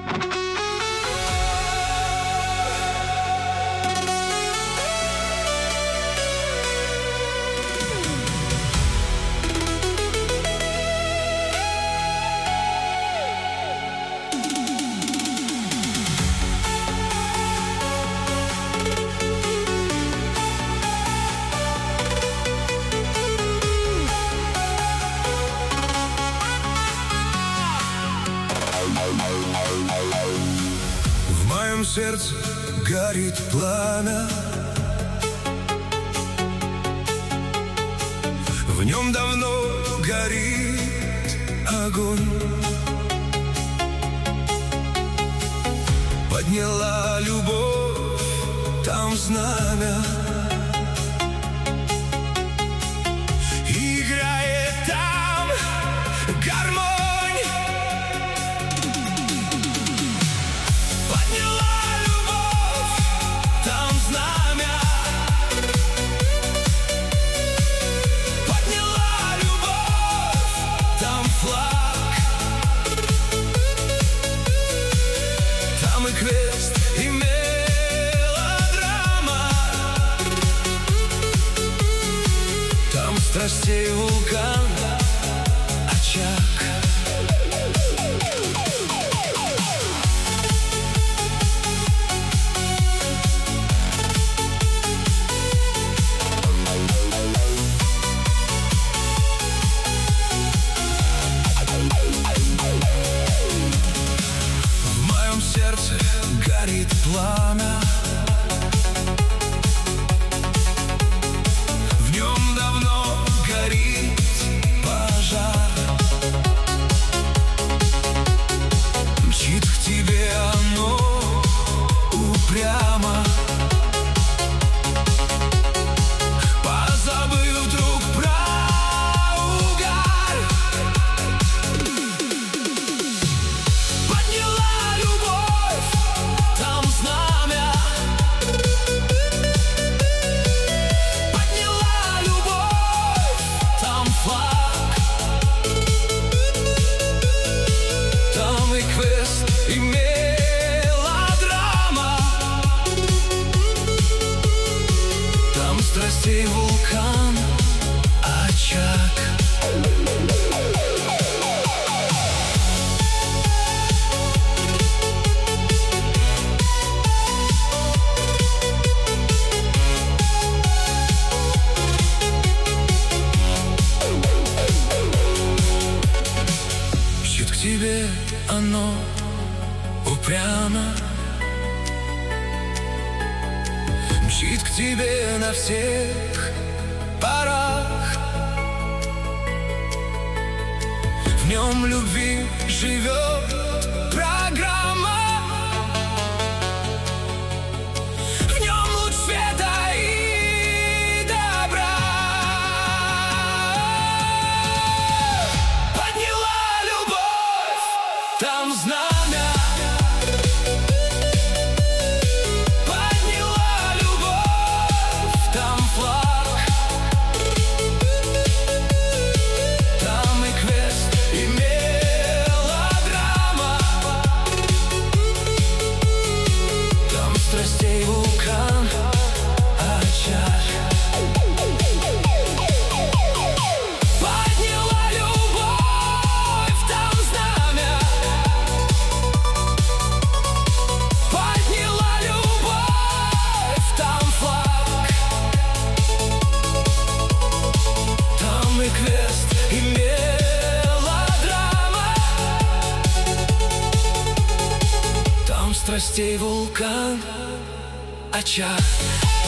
В моем сердце горит пламя, в нем давно горит огонь. Подняла любовь там знамя, играет там гармонь. Подняла любовь там знамя, подняла любовь там флаг, там и квест, и мелодрама, там страстей вулкан, очаг. Горит пламя, в нем давно горит пожар. Мчит к тебе оно упрямо, позабыв вдруг про угар. Подняла любовь там знамя, подняла любовь там флаг, там и квест, и мелодрама, там страстей вулкан, очаг. Мчит к тебе оно упрямо, мчит к тебе на всех парах. В нем любви живет программа, в нем луч света и добра. Подняла любовь там знамя, подняла любовь там флаг, там и квест, и мелодрама, там страстей вулкан, очаг. Подняла любовь там знамя, подняла любовь там флаг, там и квест, и мелодрама, там страстей вулкан, очаг.